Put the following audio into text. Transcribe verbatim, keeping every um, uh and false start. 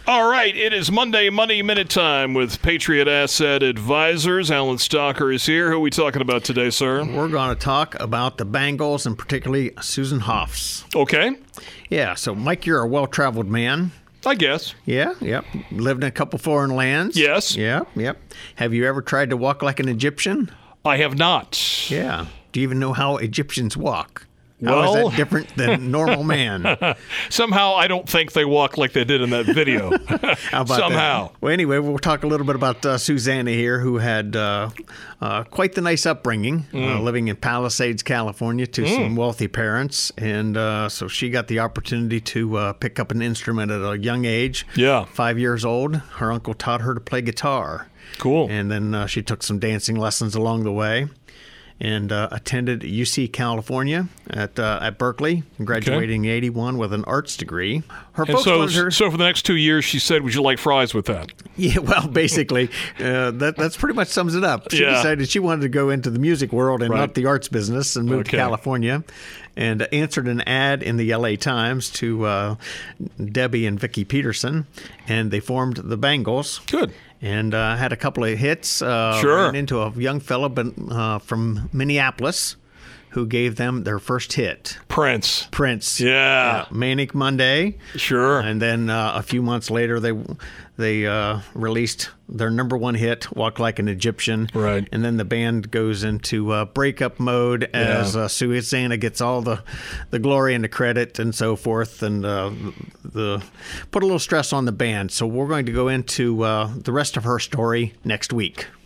All right, it is Monday Money Minute time with Patriot Asset Advisors. Alan Stalker is here. Who are we talking about today, sir? We're going to talk about the Bengals and particularly Susan Hoffs. Okay. Yeah, so Mike, you're a well-traveled man. I guess. Yeah, yep. Lived in a couple foreign lands. Yes. Yep, yep. Have you ever tried to walk like an Egyptian? I have not. Yeah. Do you even know how Egyptians walk? How Well, is that different than normal man? Somehow I don't think they walk like they did in that video. How about Somehow. that? Well, anyway, we'll talk a little bit about uh, Susanna here, who had uh, uh, quite the nice upbringing, mm. uh, living in Palisades, California, to mm. some wealthy parents. And uh, so she got the opportunity to uh, pick up an instrument at a young age. Yeah. Five years old. Her uncle taught her to play guitar. Cool. And then uh, she took some dancing lessons along the way. And uh, attended U C California at uh, at Berkeley, graduating in eighty-one with an arts degree. Her and folks so, wanted her. so for the next two years, she said, "Would you like fries with that?" Yeah, well, basically, uh, that that's pretty much sums it up. She Yeah. decided she wanted to go into the music world and Right. not the arts business, and moved Okay. to California, and answered an ad in the L A Times to uh, Debbie and Vicki Peterson, and they formed the Bengals. Good. And uh, had a couple of hits. Uh, Sure. Ran into a young fellow but, uh, from Minneapolis who gave them their first hit. Prince. Prince. Yeah. Uh, Manic Monday. Sure. And then uh, a few months later, they they uh, released their number one hit, Walk Like an Egyptian. Right. And then the band goes into uh, breakup mode as Yeah. uh, Susanna gets all the, the glory and the credit and so forth, and uh, the put a little stress on the band. So we're going to go into uh, the rest of her story next week.